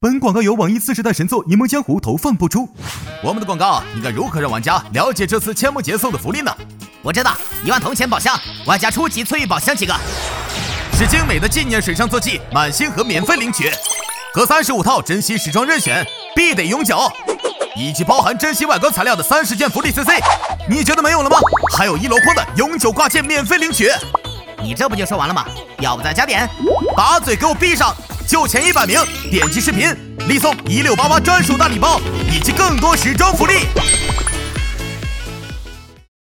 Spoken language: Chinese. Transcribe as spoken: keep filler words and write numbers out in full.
本广告由网易次世代神作《一梦江湖》投放播出。 我们的广告应该如何让玩家了解这次千梦节送的福利呢？ 我知道，一万铜钱宝箱，玩家初级翠玉宝箱几个， 是精美的纪念水上坐骑满星河免费领取，和三十五套珍稀时装任选，必得永久，以及包含珍稀外观材料的三十件福利 C C。你觉得没有了吗？还有一箩筐的永久挂件免费领取。 你这不就说完了吗？要不再加点？ 把嘴给我闭上！就前一百名点击视频，立送一六八八专属大礼包以及更多时装福利。